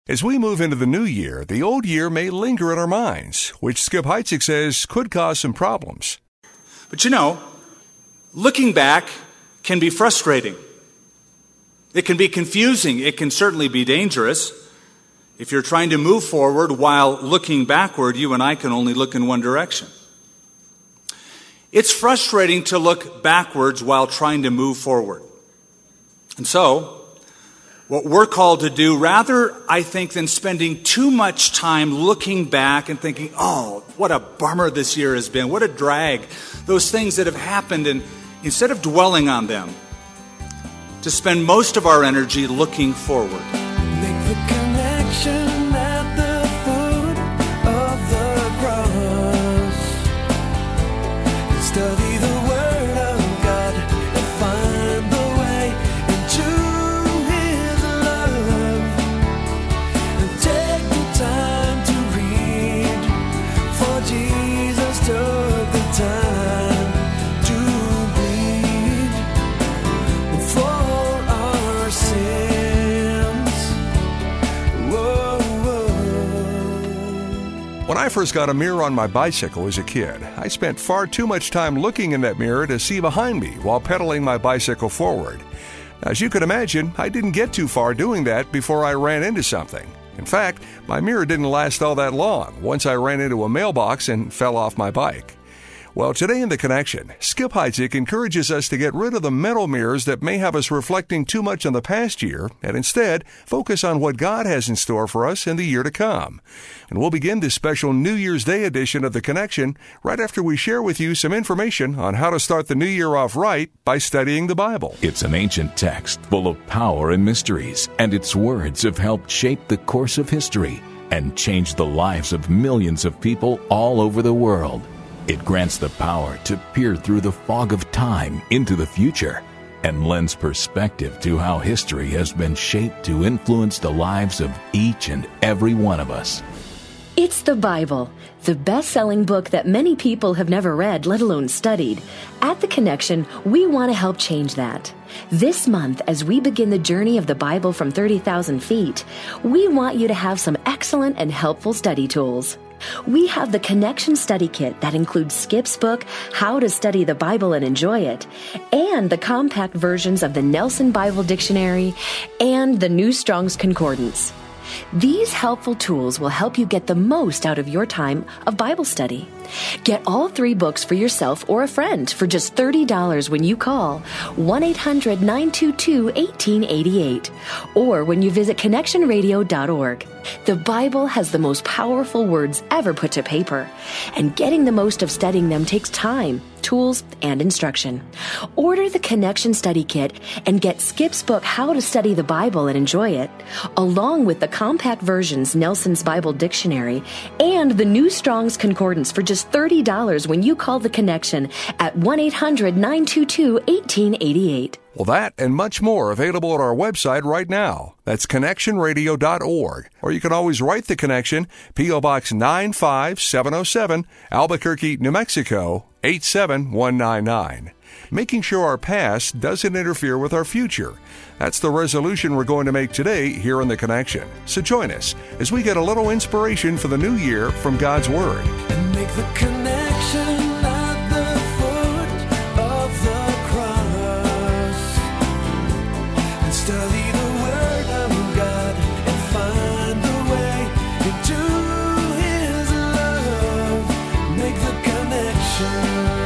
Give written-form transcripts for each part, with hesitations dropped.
As we move into the new year, the old year may linger in our minds, which Skip Heitzig says could cause some problems. But looking back can be frustrating. It can be confusing. It can certainly be dangerous. If you're trying to move forward while looking backward, you and I can only look in one direction. It's frustrating to look backwards while trying to move forward. And so, what we're called to do, rather, I think, than spending too much time looking back and thinking, oh, what a bummer this year has been, what a drag, those things that have happened, and instead of dwelling on them, to spend most of our energy looking forward. Make the connection at the foot of the cross. Study the Word of God and find the way into His love. And take the time to read, for Jesus took the time to bleed for our sins. Whoa, whoa. When I first got a mirror on my bicycle as a kid, I spent far too much time looking in that mirror to see behind me while pedaling my bicycle forward. As you can imagine, I didn't get too far doing that before I ran into something. In fact, my mirror didn't last all that long once I ran into a mailbox and fell off my bike. Well, today in The Connection, Skip Heitzig encourages us to get rid of the mental mirrors that may have us reflecting too much on the past year and instead focus on what God has in store for us in the year to come. And we'll begin this special New Year's Day edition of The Connection right after we share with you some information on how to start the new year off right by studying the Bible. It's an ancient text full of power and mysteries, and its words have helped shape the course of history and change the lives of millions of people all over the world. It grants the power to peer through the fog of time into the future and lends perspective to how history has been shaped to influence the lives of each and every one of us. It's the Bible, the best-selling book that many people have never read, let alone studied. At The Connection, we want to help change that. This month, as we begin the journey of the Bible from 30,000 feet, we want you to have some excellent and helpful study tools. We have the Connection Study Kit that includes Skip's book, How to Study the Bible and Enjoy It, and the compact versions of the Nelson Bible Dictionary and the New Strong's Concordance. These helpful tools will help you get the most out of your time of Bible study. Get all 3 books for yourself or a friend for just $30 when you call 1-800-922-1888 or when you visit connectionradio.org. The Bible has the most powerful words ever put to paper, and getting the most of studying them takes time, tools, and instruction. Order the Connection Study Kit and get Skip's book, How to Study the Bible and Enjoy It, along with the compact versions Nelson's Bible Dictionary and the New Strong's Concordance for just $30 when you call The Connection at 1-800-922-1888. Well, that and much more available at our website right now. That's connectionradio.org. Or you can always write The Connection, P.O. Box 95707, Albuquerque, New Mexico, 87199. Making sure our past doesn't interfere with our future. That's the resolution we're going to make today here on The Connection. So join us as we get a little inspiration for the new year from God's Word. And make the connection at the foot of the cross. And study the Word of God and find the way into His love. Make the connection.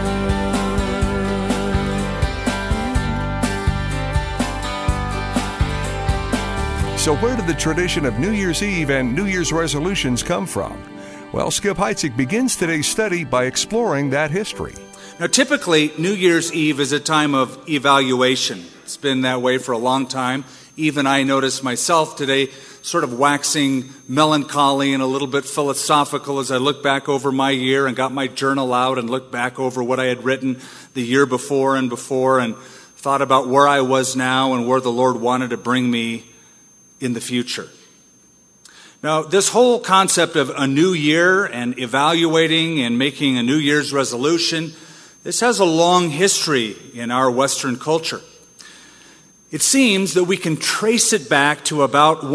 So where did the tradition of New Year's Eve and New Year's resolutions come from? Well, Skip Heitzig begins today's study by exploring that history. Now, typically, New Year's Eve is a time of evaluation. It's been that way for a long time. Even I notice myself today sort of waxing melancholy and a little bit philosophical as I look back over my year and got my journal out and looked back over what I had written the year before and thought about where I was now and where the Lord wanted to bring me in the future. Now, this whole concept of a new year and evaluating and making a New Year's resolution, this has a long history in our Western culture. It seems that we can trace it back to about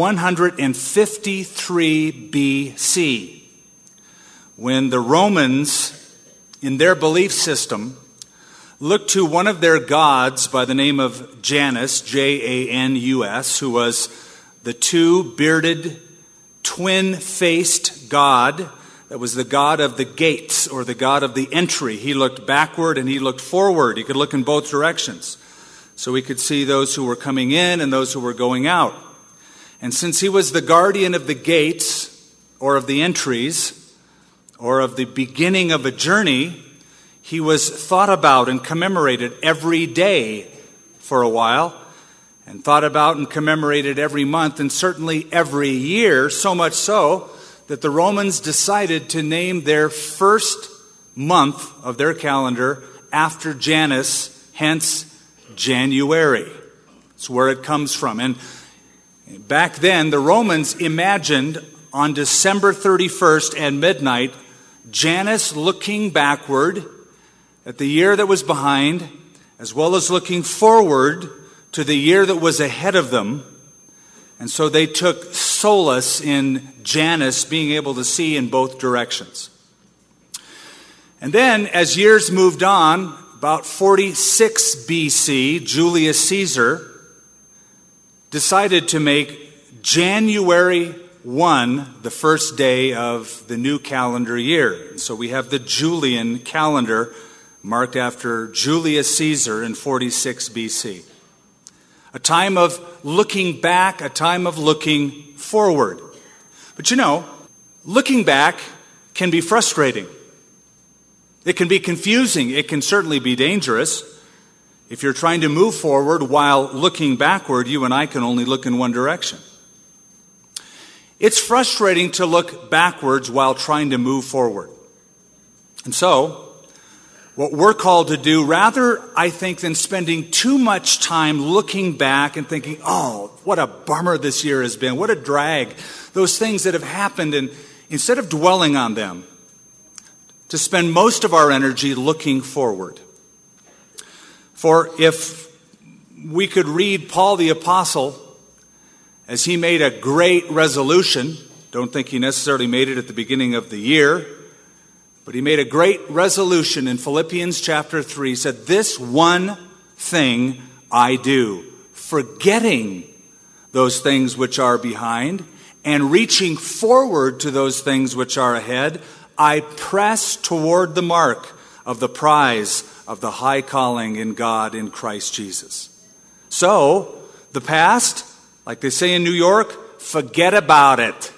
153 BC, when the Romans, in their belief system, looked to one of their gods by the name of Janus, Janus, who was the two-bearded, twin-faced god that was the god of the gates, or the god of the entry. He looked backward and he looked forward. He could look in both directions. So he could see those who were coming in and those who were going out. And since he was the guardian of the gates, or of the entries, or of the beginning of a journey, he was thought about and commemorated every day for a while, and thought about and commemorated every month, and certainly every year, so much so that the Romans decided to name their first month of their calendar after Janus, hence January. That's where it comes from. And back then, the Romans imagined on December 31st at midnight, Janus looking backward at the year that was behind, as well as looking forward to the year that was ahead of them. And so they took solace in Janus being able to see in both directions. And then, as years moved on, about 46 BC, Julius Caesar decided to make January 1 the first day of the new calendar year. So we have the Julian calendar marked after Julius Caesar in 46 BC. A time of looking back, a time of looking forward. But you know, looking back can be frustrating. It can be confusing. It can certainly be dangerous. If you're trying to move forward while looking backward, you and I can only look in one direction. It's frustrating to look backwards while trying to move forward. And so, what we're called to do, rather, I think, than spending too much time looking back and thinking, oh, what a bummer this year has been, what a drag, those things that have happened, and instead of dwelling on them, to spend most of our energy looking forward. For if we could read Paul the Apostle as he made a great resolution, don't think he necessarily made it at the beginning of the year, but he made a great resolution in Philippians chapter 3. He said, "This one thing I do, forgetting those things which are behind and reaching forward to those things which are ahead, I press toward the mark of the prize of the high calling in God in Christ Jesus." So, the past, like they say in New York, forget about it.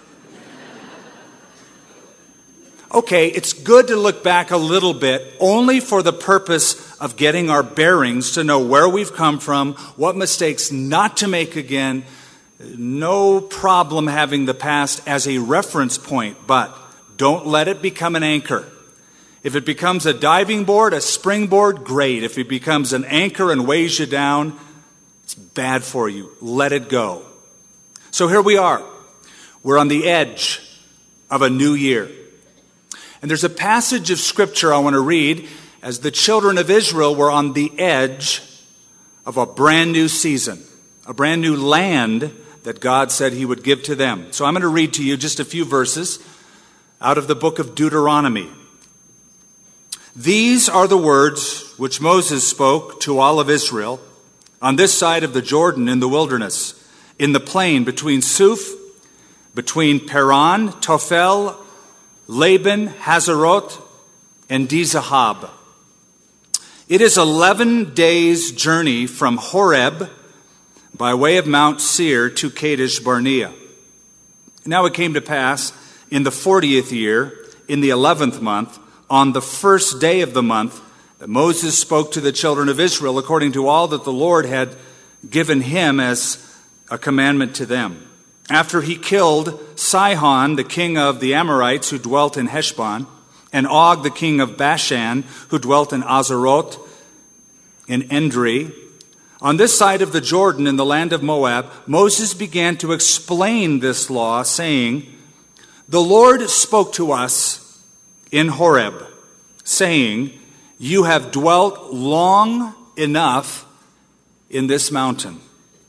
Okay, it's good to look back a little bit, only for the purpose of getting our bearings to know where we've come from, what mistakes not to make again. No problem having the past as a reference point, but don't let it become an anchor. If it becomes a diving board, a springboard, great. If it becomes an anchor and weighs you down, it's bad for you. Let it go. So here we are. We're on the edge of a new year. And there's a passage of Scripture I want to read as the children of Israel were on the edge of a brand new season, a brand new land that God said He would give to them. So I'm going to read to you just a few verses out of the book of Deuteronomy. "These are the words which Moses spoke to all of Israel on this side of the Jordan in the wilderness, in the plain between Suph, between Paran, Tophel, Laban, Hazeroth, and Dizahab. It is 11 days' journey from Horeb by way of Mount Seir to Kadesh Barnea. Now it came to pass in the 40th year, in the 11th month, on the first day of the month, that Moses spoke to the children of Israel according to all that the Lord had given him as a commandment to them. After he killed Sihon, the king of the Amorites, who dwelt in Heshbon, and Og, the king of Bashan, who dwelt in Azaroth, in Endri, on this side of the Jordan in the land of Moab, Moses began to explain this law, saying, The Lord spoke to us in Horeb, saying, You have dwelt long enough in this mountain.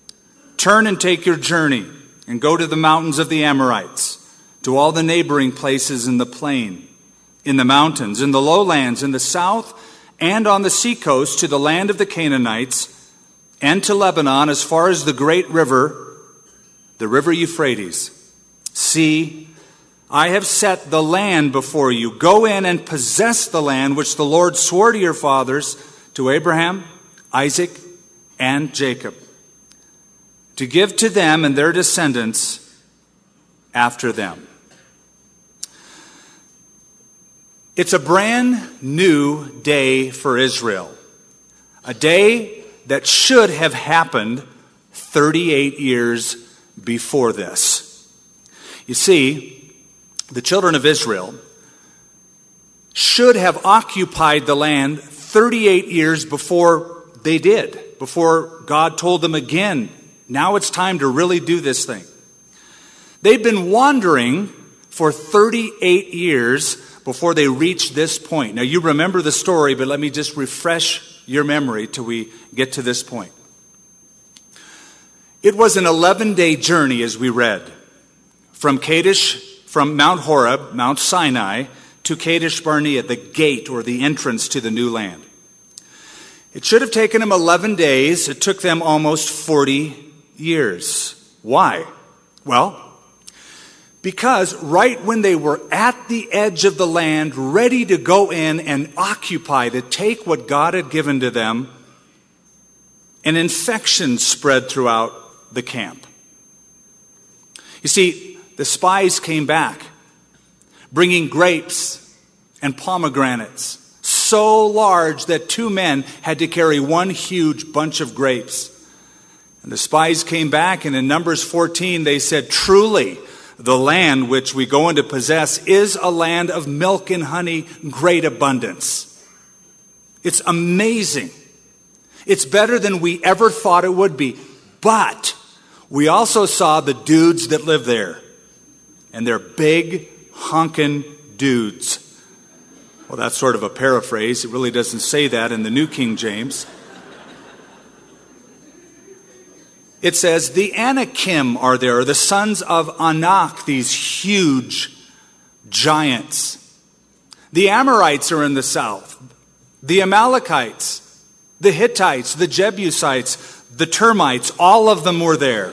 Turn and take your journey, and go to the mountains of the Amorites, to all the neighboring places in the plain, in the mountains, in the lowlands, in the south, and on the seacoast, to the land of the Canaanites, and to Lebanon, as far as the great river, the river Euphrates. See, I have set the land before you. Go in and possess the land which the Lord swore to your fathers, to Abraham, Isaac, and Jacob, to give to them and their descendants after them. It's a brand new day for Israel. A day that should have happened 38 years before this. You see, the children of Israel should have occupied the land 38 years before they did, before God told them again, now it's time to really do this thing. They've been wandering for 38 years before they reached this point. Now, you remember the story, but let me just refresh your memory till we get to this point. It was an 11-day journey, as we read, from Mount Horeb, Mount Sinai, to Kadesh Barnea, the gate or the entrance to the new land. It should have taken them 11 days. It took them almost 40 years. Why? Well, because right when they were at the edge of the land, ready to go in and occupy, to take what God had given to them, an infection spread throughout the camp. You see, the spies came back, bringing grapes and pomegranates, so large that 2 men had to carry one huge bunch of grapes. And the spies came back, and in Numbers 14 they said, truly, the land which we go in to possess is a land of milk and honey, great abundance. It's amazing. It's better than we ever thought it would be. But we also saw the dudes that live there. And they're big, honkin' dudes. Well, that's sort of a paraphrase. It really doesn't say that in the New King James. It says, the Anakim are there, the sons of Anak, these huge giants. The Amorites are in the south. The Amalekites, the Hittites, the Jebusites, the termites, all of them were there.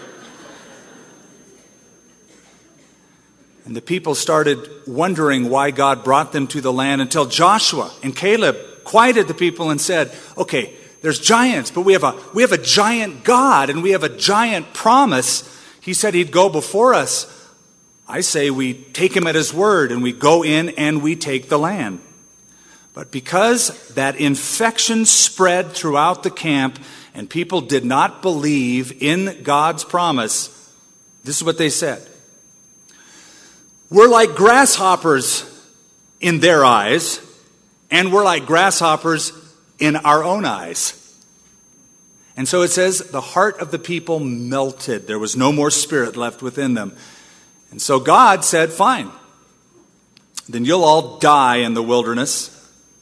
And the people started wondering why God brought them to the land until Joshua and Caleb quieted the people and said, okay, there's giants, but we have a giant God and we have a giant promise. He said he'd go before us. I say we take him at his word and we go in and we take the land. But because that infection spread throughout the camp and people did not believe in God's promise, this is what they said. We're like grasshoppers in their eyes, and we're like grasshoppers in our own eyes. And so it says the heart of the people melted. There was no more spirit left within them. And so God said, fine, then you'll all die in the wilderness.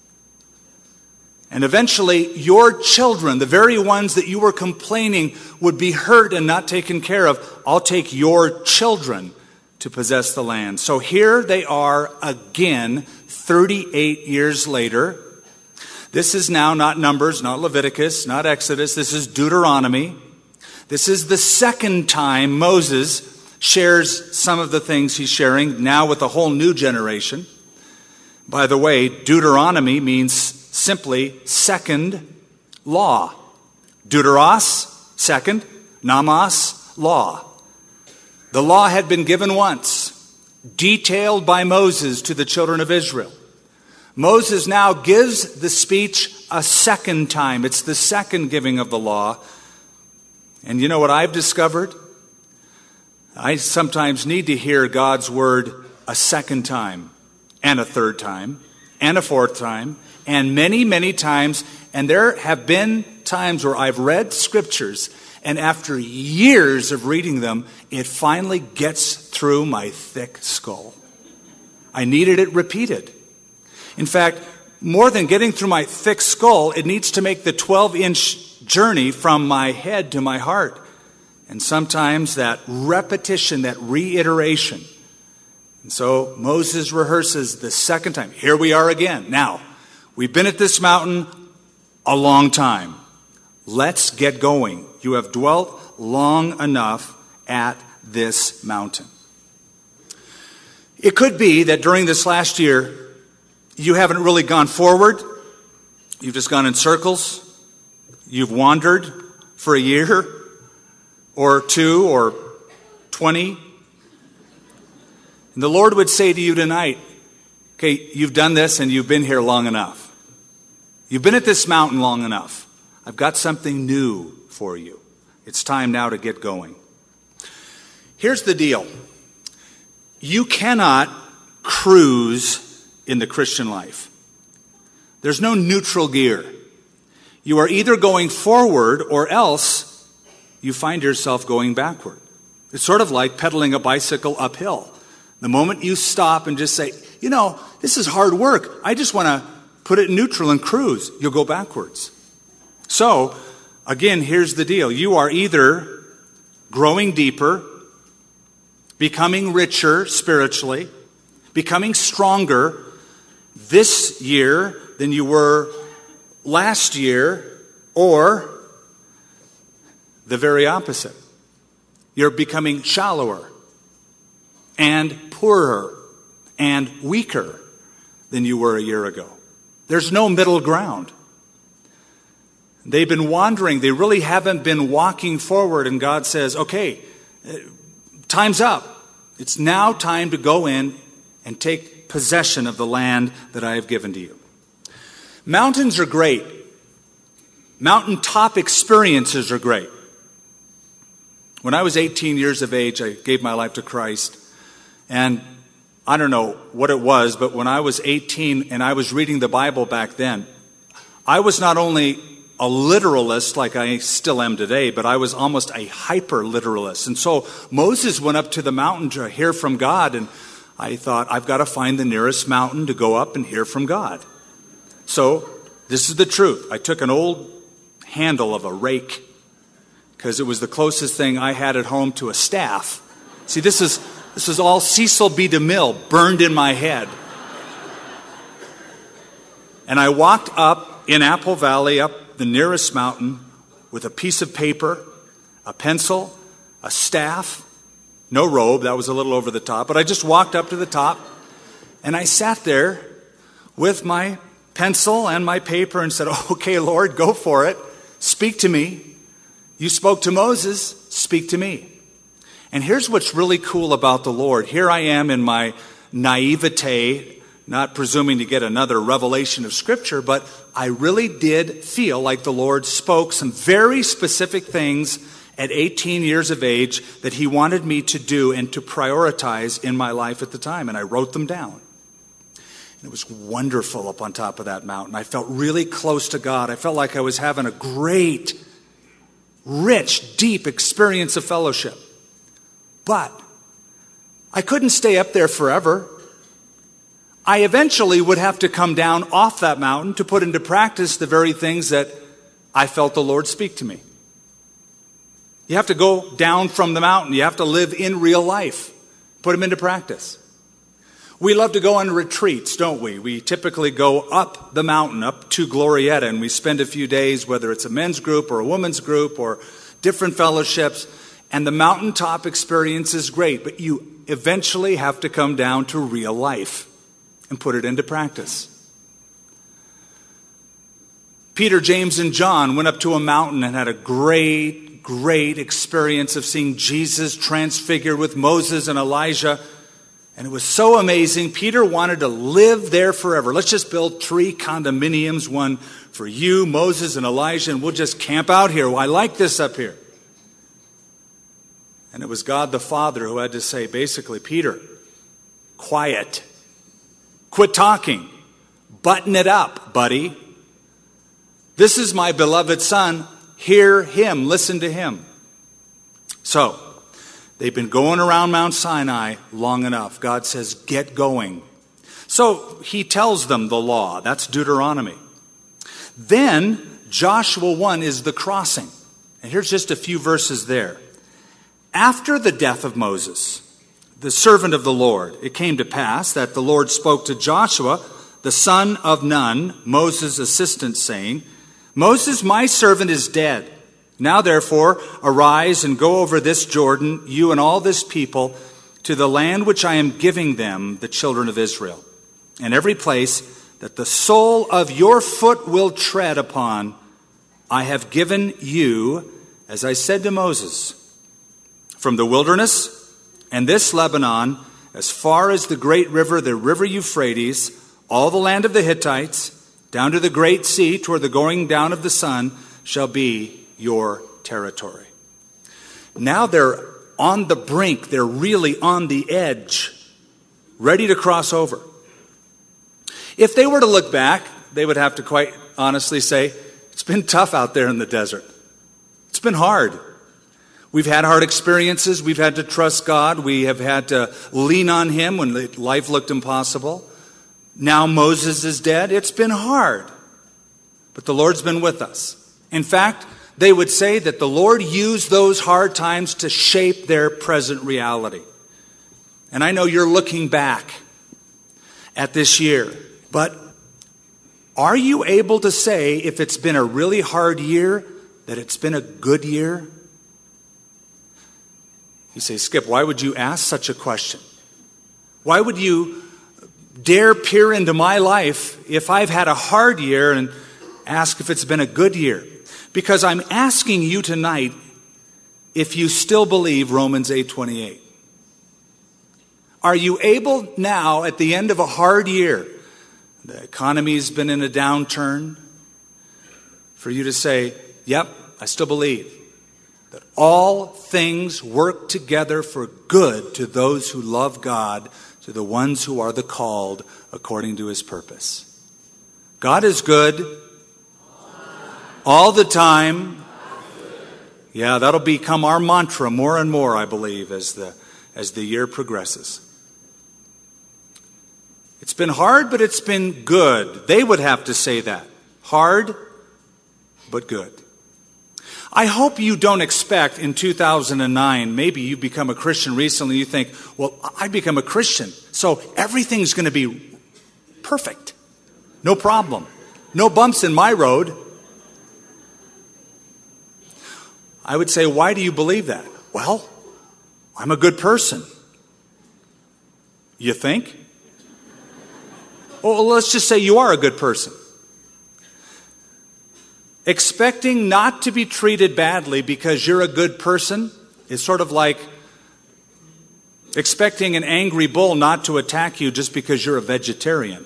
And eventually your children, the very ones that you were complaining would be hurt and not taken care of, I'll take your children to possess the land. So here they are again, 38 years later. This is now not Numbers, not Leviticus, not Exodus. This is Deuteronomy. This is the second time Moses shares some of the things he's sharing now with a whole new generation. By the way, Deuteronomy means simply second law. Deuteros, second, nomos, law. The law had been given once, detailed by Moses to the children of Israel. Moses now gives the speech a second time. It's the second giving of the law. And you know what I've discovered? I sometimes need to hear God's word a second time, and a third time, and a fourth time, and many, many times. And there have been times where I've read scriptures, and after years of reading them, it finally gets through my thick skull. I needed it repeated. In fact, more than getting through my thick skull, it needs to make the 12-inch journey from my head to my heart. And sometimes that repetition, that reiteration. And so Moses rehearses the second time. Here we are again. Now, we've been at this mountain a long time. Let's get going. You have dwelt long enough at this mountain. It could be that during this last year, you haven't really gone forward. You've just gone in circles. You've wandered for a year or 2 or 20. And the Lord would say to you tonight, okay, you've done this and you've been here long enough. You've been at this mountain long enough. I've got something new for you. It's time now to get going. Here's the deal. You cannot cruise in the Christian life. There's no neutral gear. You are either going forward or else you find yourself going backward. It's sort of like pedaling a bicycle uphill. The moment you stop and just say, this is hard work. I just want to put it in neutral and cruise. You'll go backwards. So, again, here's the deal. You are either growing deeper, becoming richer spiritually, becoming stronger this year than you were last year, or the very opposite. You're becoming shallower and poorer and weaker than you were a year ago. There's no middle ground. They've been wandering. They really haven't been walking forward, and God says, okay, time's up. It's now time to go in and take possession of the land that I have given to you. Mountains are great. Mountaintop experiences are great. When I was 18 years of age, I gave my life to Christ. And I don't know what it was, but when I was 18 and I was reading the Bible back then, I was not only a literalist like I still am today, but I was almost a hyper-literalist. And so Moses went up to the mountain to hear from God, and I thought, I've got to find the nearest mountain to go up and hear from God. So this is the truth. I took an old handle of a rake because it was the closest thing I had at home to a staff. See, this is all Cecil B. DeMille burned in my head. And I walked up in Apple Valley, up the nearest mountain, with a piece of paper, a pencil, a staff, no robe, that was a little over the top, but I just walked up to the top, and I sat there with my pencil and my paper and said, okay, Lord, go for it. Speak to me. You spoke to Moses, speak to me. And here's what's really cool about the Lord. Here I am in my naivete, not presuming to get another revelation of Scripture, but I really did feel like the Lord spoke some very specific things at 18 years of age that He wanted me to do and to prioritize in my life at the time. And I wrote them down. And it was wonderful up on top of that mountain. I felt really close to God. I felt like I was having a great, rich, deep experience of fellowship. But I couldn't stay up there forever. I eventually would have to come down off that mountain to put into practice the very things that I felt the Lord speak to me. You have to go down from the mountain. You have to live in real life. Put them into practice. We love to go on retreats, don't we? We typically go up the mountain, up to Glorieta, and we spend a few days, whether it's a men's group or a women's group or different fellowships. And the mountaintop experience is great, but you eventually have to come down to real life and put it into practice. Peter, James, and John went up to a mountain and had a great experience of seeing Jesus transfigured with Moses and Elijah. And it was so amazing. Peter wanted to live there forever. Let's just build 3 condominiums, one for you, Moses, and Elijah, and we'll just camp out here. Well, I like this up here. And it was God the Father who had to say, basically, Peter, quiet. Quit talking. Button it up, buddy. This is my beloved Son. Hear Him. Listen to Him. So, they've been going around Mount Sinai long enough. God says, get going. So, He tells them the law. That's Deuteronomy. Then, Joshua 1 is the crossing. And here's just a few verses there. After the death of Moses, the servant of the Lord, it came to pass that the Lord spoke to Joshua, the son of Nun, Moses' assistant, saying, Moses, my servant, is dead. Now therefore, arise and go over this Jordan, you and all this people, to the land which I am giving them, the children of Israel. And every place that the sole of your foot will tread upon, I have given you, as I said to Moses, from the wilderness and this Lebanon, as far as the great river, the river Euphrates, all the land of the Hittites, down to the great sea, toward the going down of the sun, shall be your territory. Now they're on the brink. They're really on the edge, ready to cross over. If they were to look back, they would have to quite honestly say, it's been tough out there in the desert. It's been hard. We've had hard experiences. We've had to trust God. We have had to lean on Him when life looked impossible. Now Moses is dead. It's been hard. But the Lord's been with us. In fact, they would say that the Lord used those hard times to shape their present reality. And I know you're looking back at this year, but are you able to say, if it's been a really hard year, that it's been a good year? You say, Skip, why would you ask such a question? Why would you dare peer into my life if I've had a hard year and ask if it's been a good year? Because I'm asking you tonight if you still believe Romans 8:28. Are you able now, at the end of a hard year, the economy's been in a downturn, for you to say, yep, I still believe that all things work together for good to those who love God, to the ones who are the called according to His purpose. God is good all the time. Yeah, that'll become our mantra more and more, I believe, as the year progresses. It's been hard, but it's been good. They would have to say that. Hard, but good. I hope you don't expect in 2009, maybe you've become a Christian recently, you think, well, I become a Christian, so everything's going to be perfect. No problem. No bumps in my road. I would say, why do you believe that? Well, I'm a good person. You think? Well, let's just say you are a good person. Expecting not to be treated badly because you're a good person is sort of like expecting an angry bull not to attack you just because you're a vegetarian.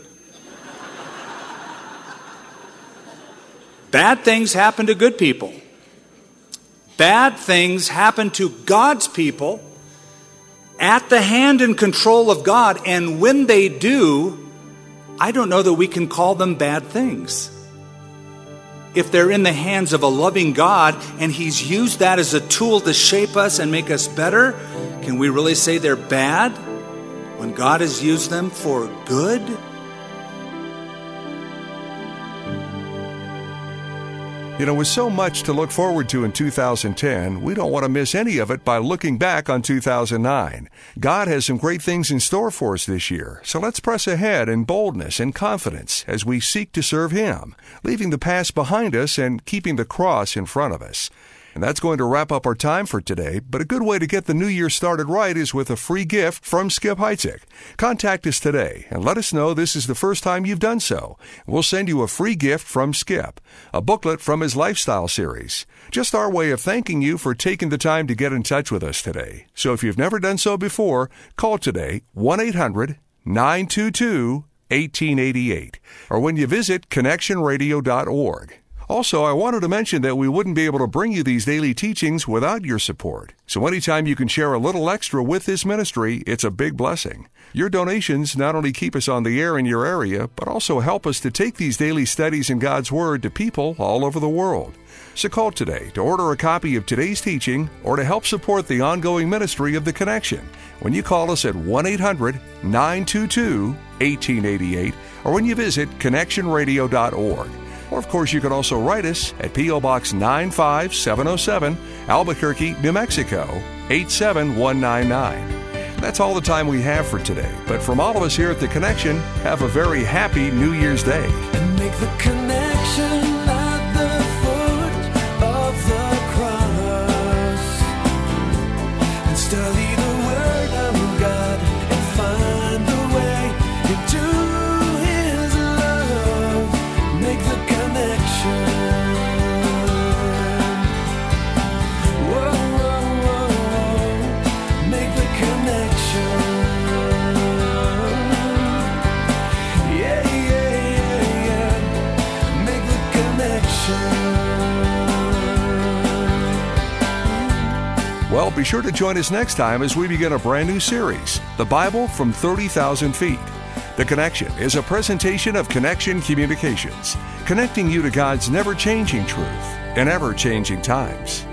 Bad things happen to good people. Bad things happen to God's people at the hand and control of God. And when they do, I don't know that we can call them bad things. If they're in the hands of a loving God and He's used that as a tool to shape us and make us better, can we really say they're bad when God has used them for good? You know, with so much to look forward to in 2010, we don't want to miss any of it by looking back on 2009. God has some great things in store for us this year, so let's press ahead in boldness and confidence as we seek to serve Him, leaving the past behind us and keeping the cross in front of us. And that's going to wrap up our time for today, but a good way to get the new year started right is with a free gift from Skip Heitzig. Contact us today and let us know this is the first time you've done so. We'll send you a free gift from Skip, a booklet from his lifestyle series. Just our way of thanking you for taking the time to get in touch with us today. So if you've never done so before, call today 1-800-922-1888 or when you visit connectionradio.org. Also, I wanted to mention that we wouldn't be able to bring you these daily teachings without your support. So anytime you can share a little extra with this ministry, it's a big blessing. Your donations not only keep us on the air in your area, but also help us to take these daily studies in God's Word to people all over the world. So call today to order a copy of today's teaching or to help support the ongoing ministry of The Connection when you call us at 1-800-922-1888 or when you visit connectionradio.org. Or, of course, you can also write us at P.O. Box 95707, Albuquerque, New Mexico, 877-199. That's all the time we have for today. But from all of us here at The Connection, have a very happy New Year's Day. And make the connection at the foot of the cross. And study the Word of God and find the way into His love. Make the connection. Whoa, whoa, whoa, whoa. Make the connection. Yeah, yeah, yeah, yeah. Make the connection. Well, be sure to join us next time as we begin a brand new series, The Bible from 30,000 Feet. The Connection is a presentation of Connection Communications, connecting you to God's never-changing truth in ever-changing times.